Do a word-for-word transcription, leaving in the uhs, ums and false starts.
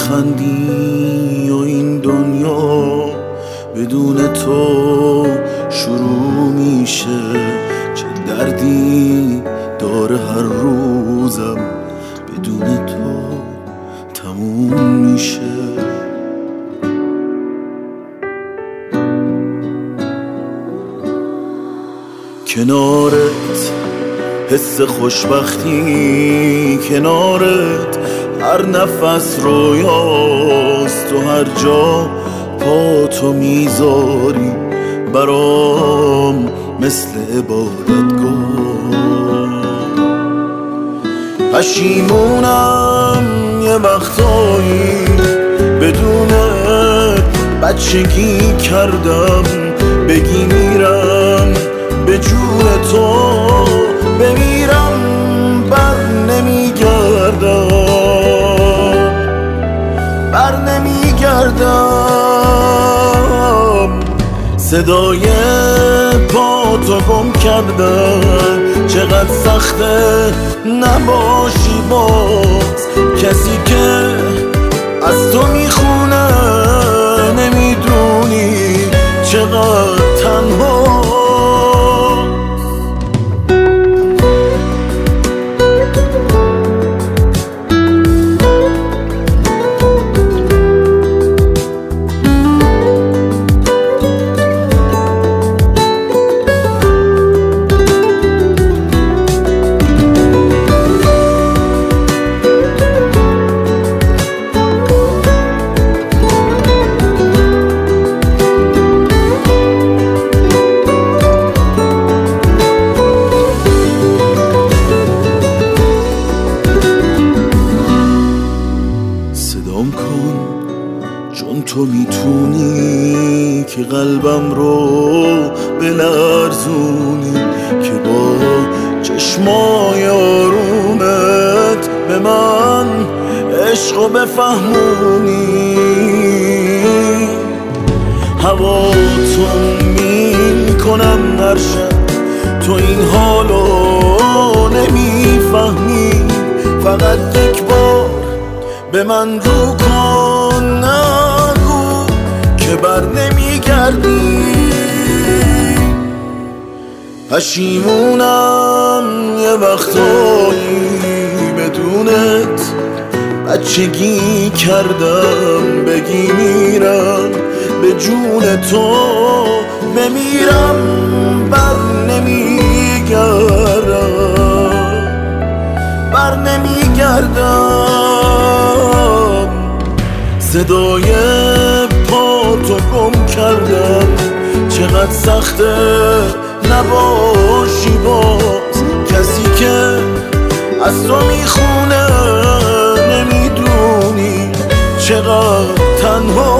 لبخندی و این دنیا بدون تو شروع میشه. چه دردی داره هر روزم بدون تو تموم میشه. کنارت حس خوشبختی، کنارت هر نفس رویاست. تو هر جا پا تو میذاری برام مثل عبادتگاه. پشیمونم یه وقتایی بدون بچگی کردم، بگی میرم به جون تو بمیرم بر نمیگردم، بر نمیگردم. صدای پا تو گم کردن چقدر سخته نباشی باز. کسی که از تو میخونه نمیدونی چقدر تنها. چون تو میتونی که قلبم رو بلرزونی، که با چشمای آرومت به من عشقو بفهمونی. هواتون میکنم هر شب، تو این حالو نمیفهمی. فقط یک بار به من رو کن، نگو که بر نمیگردی. پشیمونم یه وقتایی بدونت بچگی کردم، بگی میرم به جون تو بمیرم بر نمیگردم، بر نمیگردم. صدای پا تو گم کردم چقدر سخته نباشی باز. کسی که از تو میخونه نمیدونی چقدر تنها.